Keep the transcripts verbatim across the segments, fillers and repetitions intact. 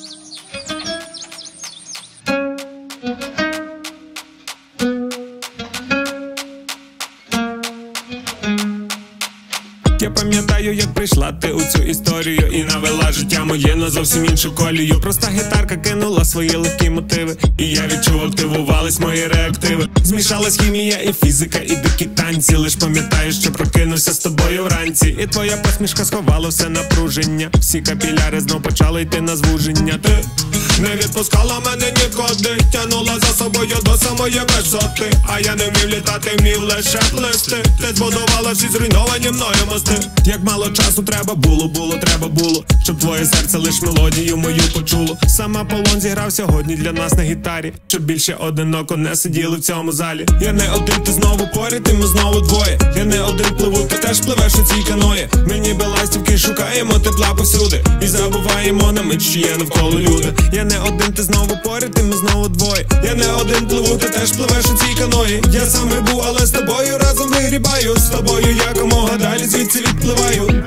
Я пам'ятаю, як прийшла ти у цю історію і навела життя моє на зовсім іншу колію. Проста гітарка кинула свої легкі мотиви, і я відчув, активувались мої реактиви. Змішалась хімія і фізика, і дикі танці. Лиш пам'ятаю, що прокинувся з тобою вранці. І твоя посмішка сховала все напруження. Всі капіляри знов почали йти на звуження. Ти не відпускала мене нікуди, тянула за собою до самої висоти. А я не вмів літати, вмів лише плисти. Ти збудувала всі зруйновані мною мости. Як мало часу треба було, було, треба було, щоб твоє серце лиш мелодію мою почуло. Сама Полон зіграв сьогодні для нас на гітарі, щоб більше одиноко не сиділи в цьому залі. Я не один, ти знову поряд, і ми знову двоє. Я не один пливу, ти теж пливеш у цій каної. Ми ніби ластівки шукаємо тепла повсюди, і забуваємо на мить, що є навколо люди. Я не один, ти знову поряд, і ми знову двоє. Я не один пливу, ти теж пливеш у цій каної. Я сам рибу, але з тобою разом вигрібаю. З тобою якомога далі звідси відпливаю.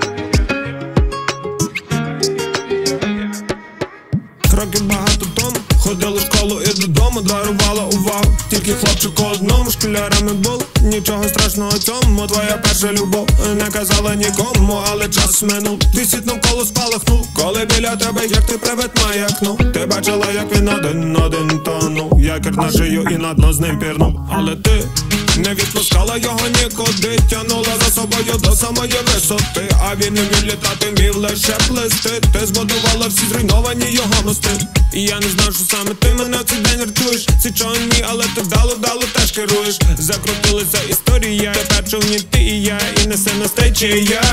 Років багато тому ходили в школу і додому, дарувала увагу тільки хлопчику одному. Школярами було, нічого страшного цьому. Твоя перша любов не казала нікому, але час минув, твій світ навколо спалахнув. Коли біля тебе, як ти привид маякнув. Ти бачила, як він один один тонув. Якір на шию і на дно з ним пірнув. Але ти не відпускала його нікуди, тянула за собою до самої висоти. А він не вмів літати, вмів лише плисти. Ти збудувала всі зруйновані його мости. І я не знав, що саме ти мене в цей день рятуєш. Ці човні, але ти вдало, вдало теж керуєш. Закрутилася історія, тепер човні ти і я, і несе нас течія.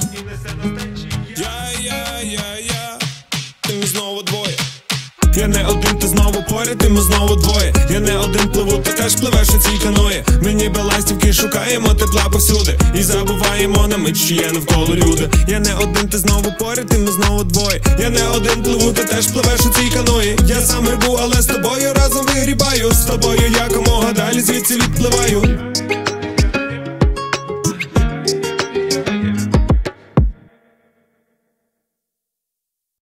Я, я, я, я, ти ми знову двоє. Я не один, ти знову поряд, і ми знову двоє. Я не один пливу, ти теж пливеш у цій каної. Ми ніби ластівки шукаємо тепла повсюди, і забуваємо на мить, що є навколо люди. Я не один, ти знову поряд, і ми знову двоє. Я не один пливу, ти теж пливеш у цій каної. Я сам рибу, але з тобою разом вигрібаю. З тобою якомога далі звідси відпливаю.